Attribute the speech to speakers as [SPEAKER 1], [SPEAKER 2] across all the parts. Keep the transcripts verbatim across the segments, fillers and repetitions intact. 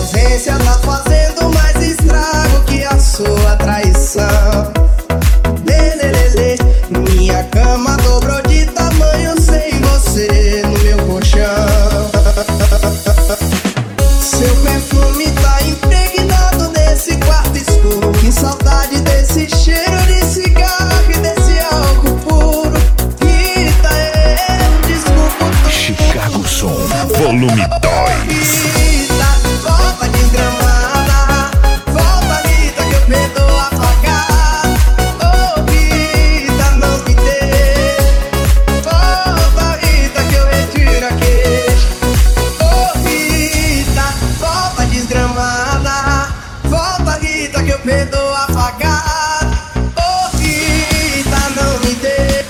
[SPEAKER 1] ausência tá fazendo mais estrago que a sua traição. Lelelele, minha cama dobrou de tamanho sem você no meu colchão. Seu perfume tá impregnado nesse quarto escuro. Que saudade desse cheiro de cigarro e desse álcool puro. Rita, eu desculpo tudo.
[SPEAKER 2] Chicago Som, volume dois.
[SPEAKER 1] Rita, volta desgramada. Volta, Rita, que eu perdoo apagar. Oh, Rita, não me dê. Volta, Rita, que eu retiro a queixa. Oh, Rita, volta desgramada. Volta, Rita, que eu perdoo apagar. Oh, Rita, não me dê.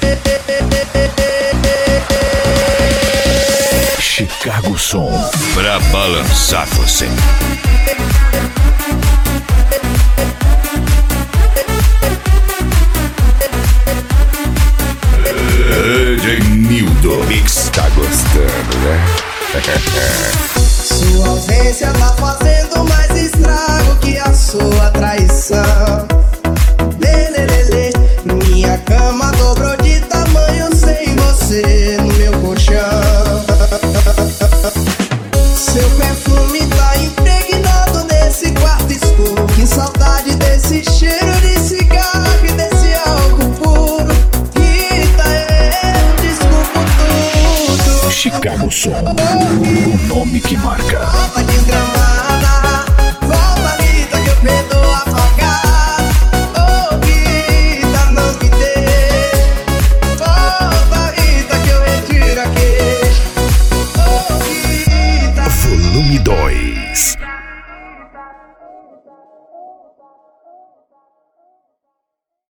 [SPEAKER 2] Chicago Som, pra balançar você. Edenildo Mix, tá gostando, né?
[SPEAKER 1] Sua ausência tá fazendo mais estrago que a sua traição. Lelelele, minha cama dobrou de tamanho sem você no meu colchão. Seu perfume tá impregnado nesse quarto escuro. Que saudade desse cheiro de cigarro e desse álcool puro. Rita, eu desculpo tudo.
[SPEAKER 2] Chicago Som, o nome que marca.
[SPEAKER 1] Volta desgramada. Volta, Rita, que eu perdoo apagar. Oh, Rita, não me dê. Volta, Rita, que eu retiro a queixa. Oh, Rita.
[SPEAKER 2] Volume dois.